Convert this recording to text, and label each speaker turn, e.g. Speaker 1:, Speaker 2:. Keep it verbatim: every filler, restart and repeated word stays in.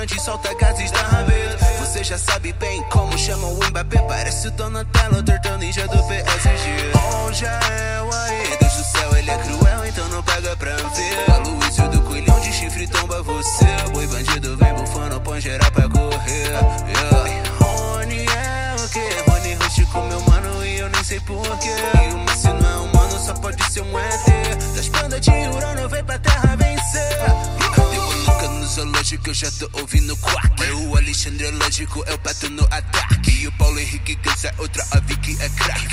Speaker 1: onde solta gases da rabeta. Você já sabe bem como chamam o Mbappé. Parece o Donatello, tortão ninja do P S G. Oh, já é o aí, Deus do céu, ele é cruel, então não pega pra ver. A Luísio do Coelhão de chifre tomba você. Boi bandido vem bufando, põe geral pra correr. Yeah. Rony é o que? Rony rústico, meu mano, e eu nem sei porquê. E o Messi não é humano, só pode ser um E T. Das bandas de Urano, vem pra terra vencer. Cadê o Luca no zoológico? Eu já tô ouvindo quack. É o Alexandre lógico, é o pato no ataque. E o Paulo Henrique Ganso é outra ave que é crack.